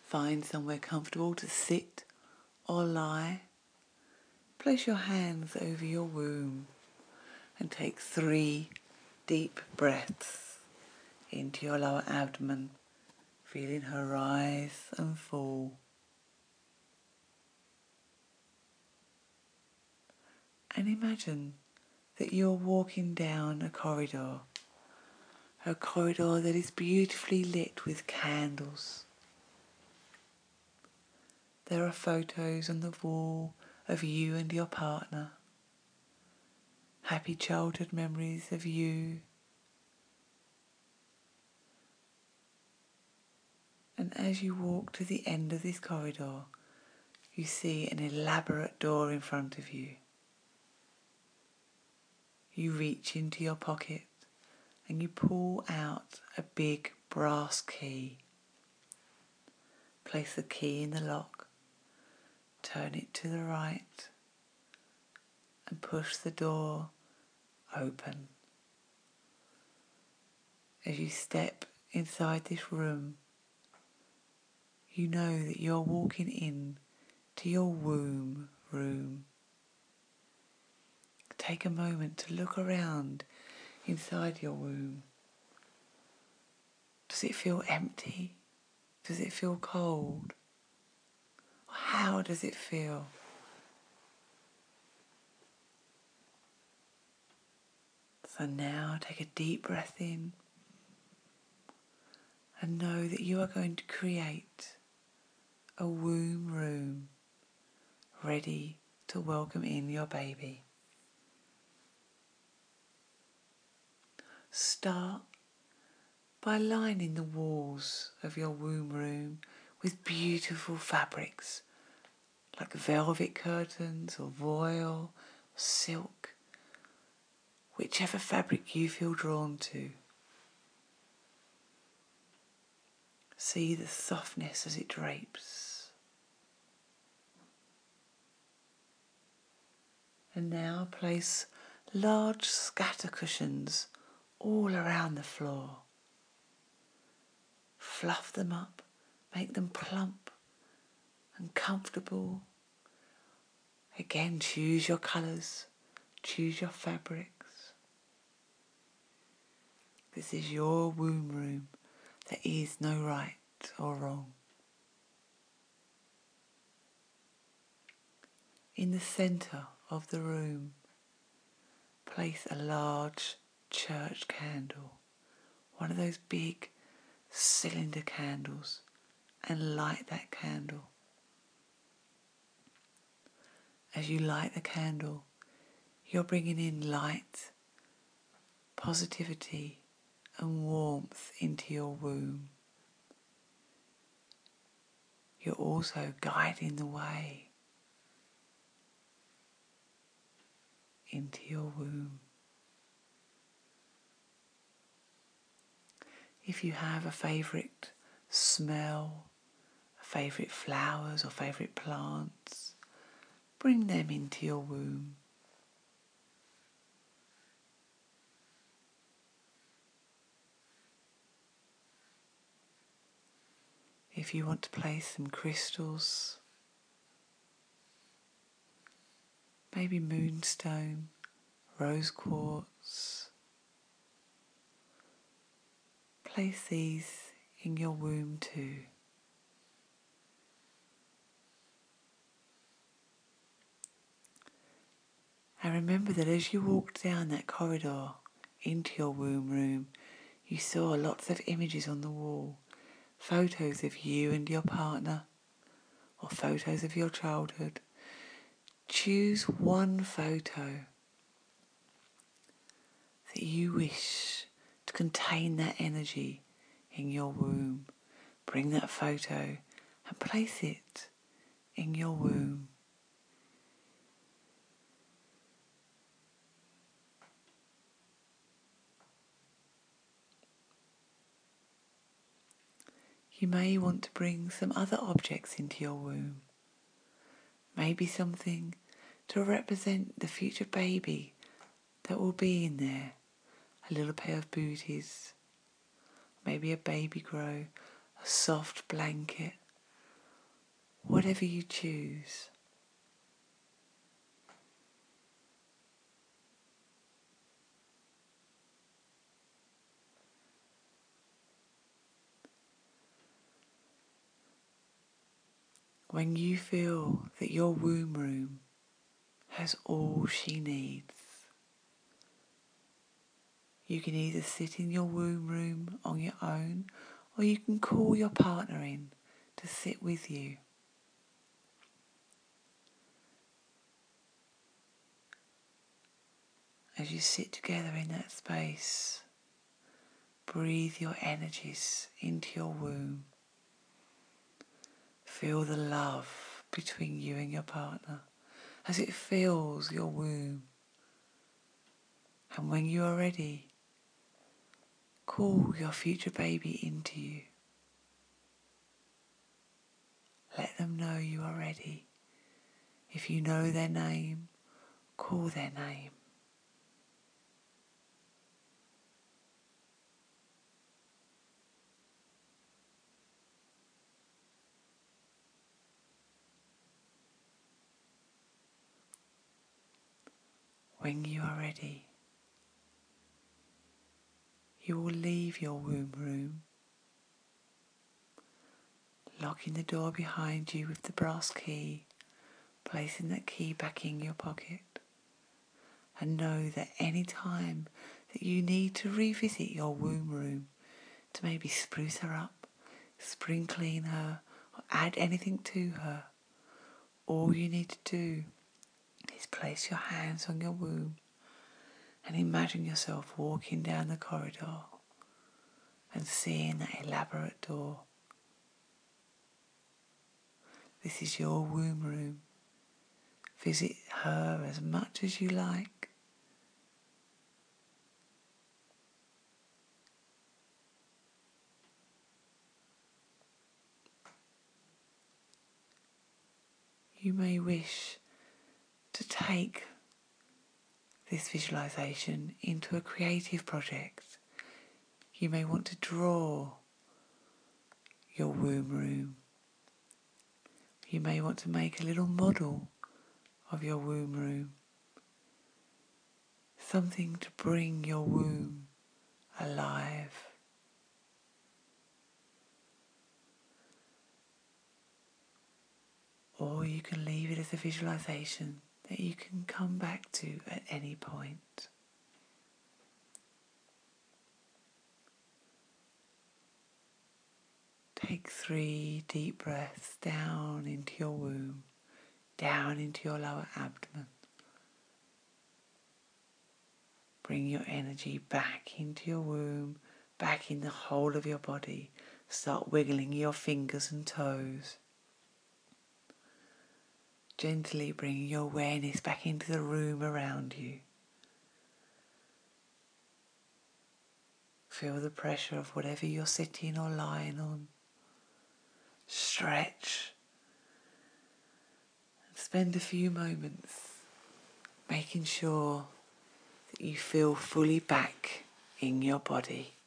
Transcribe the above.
Find somewhere comfortable to sit or lie. Place your hands over your womb and take 3 deep breaths into your lower abdomen, feeling her rise and fall. And imagine that you're walking down a corridor that is beautifully lit with candles. There are photos on the wall of you and your partner, happy childhood memories of you. And as you walk to the end of this corridor, you see an elaborate door in front of you. You reach into your pocket and you pull out a big brass key. Place the key in the lock, turn it to the right, and push the door open. As you step inside this room, you know that you're walking in to your womb room. Take a moment to look around inside your womb. Does it feel empty? Does it feel cold? How does it feel? So now take a deep breath in and know that you are going to create a womb room ready to welcome in your baby. Start by lining the walls of your womb room with beautiful fabrics like velvet curtains or voile, silk, whichever fabric you feel drawn to. See the softness as it drapes. And now place large scatter cushions all around the floor. Fluff them up, make them plump and comfortable. Again, choose your colours, choose your fabrics. This is your womb room. There is no right or wrong. In the centre of the room, place a large church candle, one of those big cylinder candles, and light that candle. As you light the candle, you're bringing in light, positivity, and warmth into your womb. You're also guiding the way into your womb. If you have a favourite smell, favourite flowers or favourite plants, bring them into your womb. If you want to place some crystals, maybe moonstone, rose quartz, place these in your womb too. And remember that as you walked down that corridor into your womb room, you saw lots of images on the wall, photos of you and your partner, or photos of your childhood. Choose one photo that you wish to contain that energy in your womb. Bring that photo and place it in your womb. You may want to bring some other objects into your womb. Maybe something to represent the future baby that will be in there. A little pair of booties, maybe a baby grow, a soft blanket, whatever you choose. When you feel that your womb room has all she needs, you can either sit in your womb room on your own, or you can call your partner in to sit with you. As you sit together in that space, breathe your energies into your womb. Feel the love between you and your partner as it fills your womb. And when you are ready, call your future baby into you. Let them know you are ready. If you know their name, call their name. When you are ready, you will leave your womb room, locking the door behind you with the brass key, placing that key back in your pocket, and know that any time that you need to revisit your womb room to maybe spruce her up, spring clean her, or add anything to her, all you need to do is place your hands on your womb and imagine yourself walking down the corridor and seeing that elaborate door. This is your womb room. Visit her as much as you like. You may wish to take this visualization into a creative project. You may want to draw your womb room. You may want to make a little model of your womb room. Something to bring your womb alive. Or you can leave it as a visualization that you can come back to at any point. Take 3 deep breaths down into your womb, down into your lower abdomen. Bring your energy back into your womb, back in the whole of your body. Start wiggling your fingers and toes. Gently bringing your awareness back into the room around you. Feel the pressure of whatever you're sitting or lying on. Stretch. And spend a few moments making sure that you feel fully back in your body.